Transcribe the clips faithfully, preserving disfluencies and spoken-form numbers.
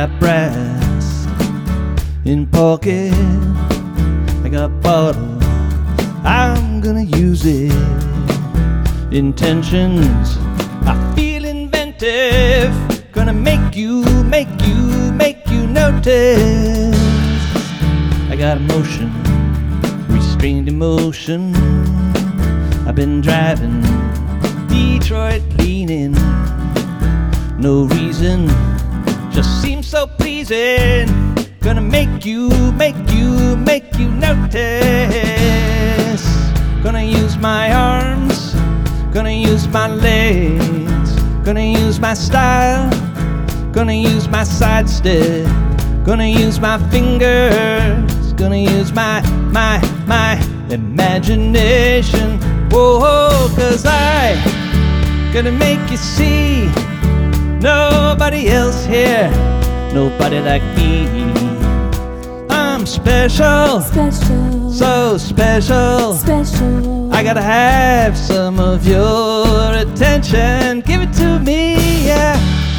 got brass in pocket, I got bottle, I'm gonna use it. Intentions, I feel inventive, gonna make you, make you, make you notice. I got emotion, restrained emotion, I've been driving Detroit leaning, no reason, just seems so pleasing. Gonna make you, make you, make you notice. Gonna use my arms, gonna use my legs, gonna use my style, gonna use my side step, gonna use my fingers, gonna use my, my, my imagination. Whoa, cause I gonna make you see nobody else here, nobody like me. I'm special, Special, so special, special. I gotta have some of your attention. Give it to me, yeah.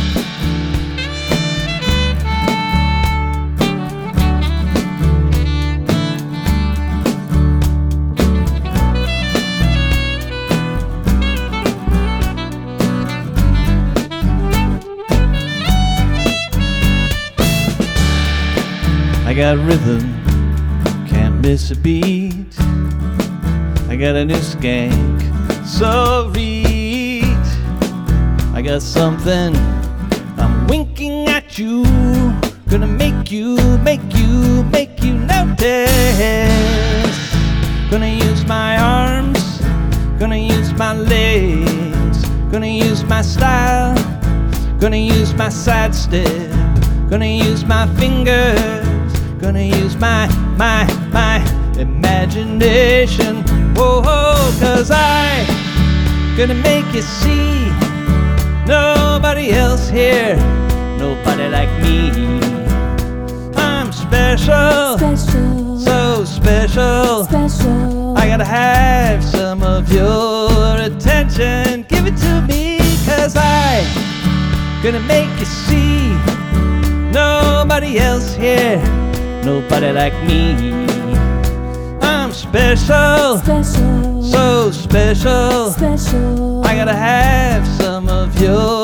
I got rhythm, can't miss a beat. I got a new skank, so read. I got something, I'm winking at you. Gonna make you, make you, make you notice. Gonna use my arms, gonna use my legs, gonna use my style, gonna use my side step, gonna use my fingers, gonna use my, my, my imagination. Whoa, whoa, cause I gonna make you see nobody else here, nobody like me. I'm special, Special, so special, special. I gotta have some of your attention. Give it to me, cause I gonna make you see nobody else here, nobody like me. I'm special, Special, so special, special. I gotta have some of your